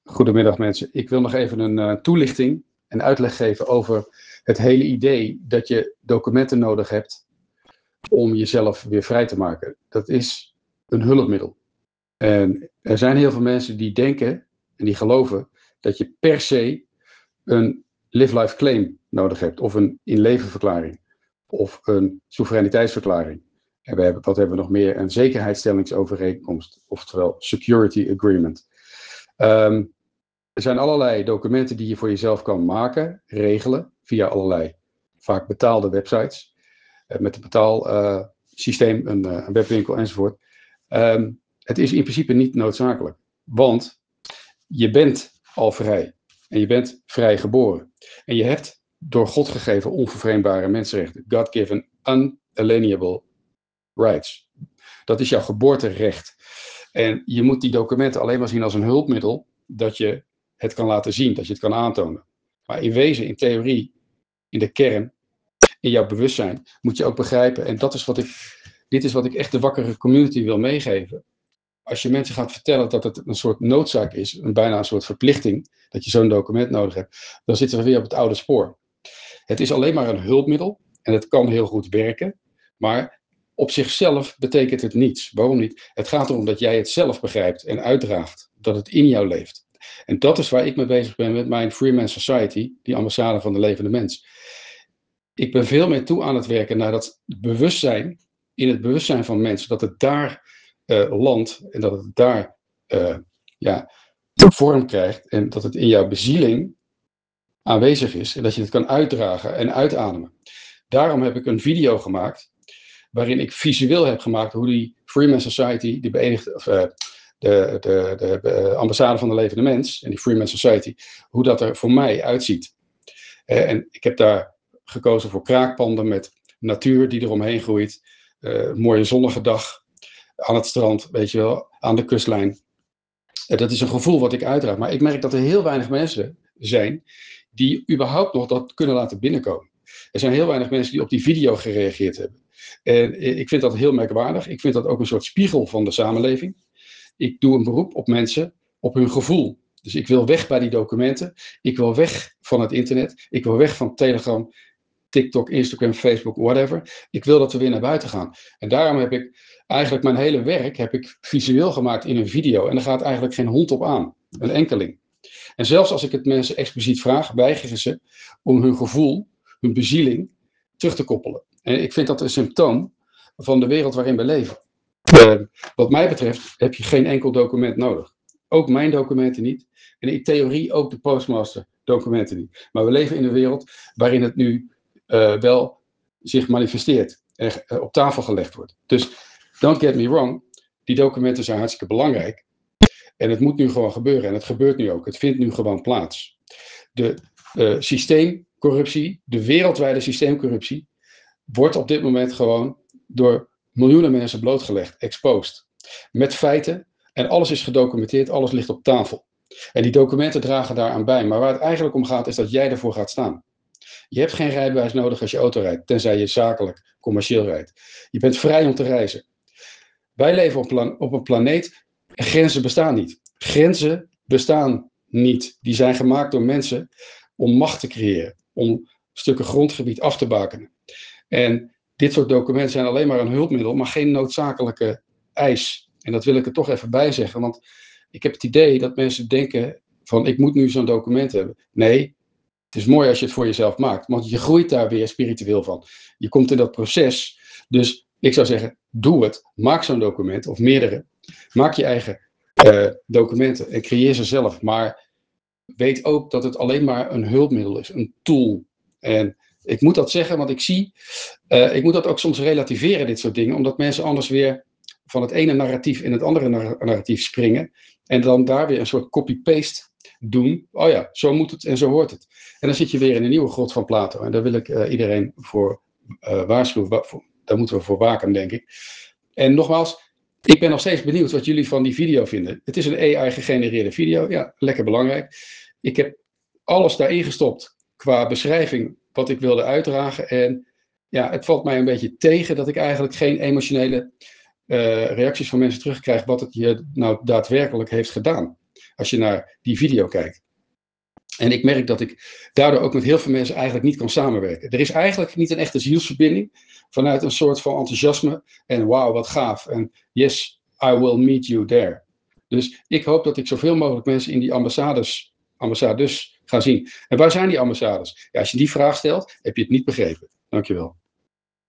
Goedemiddag mensen. Ik wil nog even een toelichting en uitleg geven over het hele idee dat je documenten nodig hebt om jezelf weer vrij te maken. Dat is een hulpmiddel. En er zijn heel veel mensen die denken en die geloven dat je per se een live-life claim nodig hebt, of een in-leven-verklaring, of een soevereiniteitsverklaring. En wat hebben we nog meer? Een zekerheidsstellingsovereenkomst, oftewel security agreement. Er zijn allerlei documenten die je voor jezelf kan maken, regelen, via allerlei vaak betaalde websites, met een betaalsysteem, een webwinkel enzovoort. Het is in principe niet noodzakelijk, want je bent al vrij en je bent vrij geboren. En je hebt door God gegeven onvervreemdbare mensenrechten, God-given unalienable rights. Dat is jouw geboorterecht. En je moet die documenten alleen maar zien als een hulpmiddel, dat je het kan laten zien, dat je het kan aantonen. Maar in wezen, in theorie, in de kern, in jouw bewustzijn, moet je ook begrijpen, en dit is wat ik echt de wakkere community wil meegeven. Als je mensen gaat vertellen dat het een soort noodzaak is, bijna een soort verplichting, dat je zo'n document nodig hebt, dan zitten we weer op het oude spoor. Het is alleen maar een hulpmiddel en het kan heel goed werken, maar op zichzelf betekent het niets. Waarom niet? Het gaat erom dat jij het zelf begrijpt en uitdraagt, dat het in jou leeft. En dat is waar ik mee bezig ben met mijn Freeman Society, die ambassade van de levende mens. Ik ben veel meer toe aan het werken naar dat bewustzijn, in het bewustzijn van mensen, dat het daar landt en dat het daar vorm krijgt en dat het in jouw bezieling aanwezig is en dat je het kan uitdragen en uitademen. Daarom heb ik een video gemaakt waarin ik visueel heb gemaakt hoe die Freeman Society, de ambassade van de levende mens en die Freeman Society, hoe dat er voor mij uitziet. En ik heb daar gekozen voor kraakpanden met natuur die eromheen groeit, mooie zonnige dag aan het strand, weet je wel, aan de kustlijn. Dat is een gevoel wat ik uitdraag, maar ik merk dat er heel weinig mensen zijn die überhaupt nog dat kunnen laten binnenkomen. Er zijn heel weinig mensen die op die video gereageerd hebben. En ik vind dat heel merkwaardig. Ik vind dat ook een soort spiegel van de samenleving. Ik doe een beroep op mensen, op hun gevoel. Dus ik wil weg bij die documenten. Ik wil weg van het internet. Ik wil weg van Telegram, TikTok, Instagram, Facebook, whatever. Ik wil dat we weer naar buiten gaan. En daarom heb ik eigenlijk mijn hele werk visueel gemaakt in een video. En daar gaat eigenlijk geen hond op aan. Een enkeling. En zelfs als ik het mensen expliciet vraag, weigeren ze om hun gevoel, hun bezieling, terug te koppelen. En ik vind dat een symptoom van de wereld waarin we leven. Wat mij betreft heb je geen enkel document nodig. Ook mijn documenten niet. En in theorie ook de Postmaster documenten niet. Maar we leven in een wereld waarin het nu wel zich manifesteert en op tafel gelegd wordt. Dus don't get me wrong, die documenten zijn hartstikke belangrijk. En het moet nu gewoon gebeuren. En het gebeurt nu ook. Het vindt nu gewoon plaats. De systeemcorruptie, de wereldwijde systeemcorruptie, wordt op dit moment gewoon door miljoenen mensen blootgelegd, exposed. Met feiten. En alles is gedocumenteerd, alles ligt op tafel. En die documenten dragen daaraan bij. Maar waar het eigenlijk om gaat, is dat jij ervoor gaat staan. Je hebt geen rijbewijs nodig als je auto rijdt, tenzij je zakelijk, commercieel rijdt. Je bent vrij om te reizen. Wij leven op een planeet en grenzen bestaan niet. Grenzen bestaan niet. Die zijn gemaakt door mensen om macht te creëren, om stukken grondgebied af te bakenen. En dit soort documenten zijn alleen maar een hulpmiddel, maar geen noodzakelijke eis. En dat wil ik er toch even bij zeggen, want ik heb het idee dat mensen denken van ik moet nu zo'n document hebben. Nee, het is mooi als je het voor jezelf maakt, want je groeit daar weer spiritueel van. Je komt in dat proces, dus ik zou zeggen, doe het. Maak zo'n document, of meerdere. Maak je eigen documenten en creëer ze zelf. Maar weet ook dat het alleen maar een hulpmiddel is, een tool. En ik moet dat zeggen, want ik moet dat ook soms relativeren, dit soort dingen, omdat mensen anders weer van het ene narratief in het andere narratief springen en dan daar weer een soort copy-paste doen. Oh ja, zo moet het en zo hoort het. En dan zit je weer in een nieuwe grot van Plato. En daar wil ik iedereen voor waarschuwen. Daar moeten we voor waken, denk ik. En nogmaals, ik ben nog steeds benieuwd wat jullie van die video vinden. Het is een AI-gegenereerde video. Ja, lekker belangrijk. Ik heb alles daarin gestopt qua beschrijving wat ik wilde uitdragen. En ja, het valt mij een beetje tegen dat ik eigenlijk geen emotionele reacties van mensen terugkrijg wat het je nou daadwerkelijk heeft gedaan. als je naar die video kijkt. En ik merk dat ik daardoor ook met heel veel mensen eigenlijk niet kan samenwerken. Er is eigenlijk niet een echte zielsverbinding vanuit een soort van enthousiasme. En wauw, wat gaaf. En yes, I will meet you there. Dus ik hoop dat ik zoveel mogelijk mensen in die ambassades ga zien. En waar zijn die ambassades? Ja, als je die vraag stelt, heb je het niet begrepen. Dankjewel.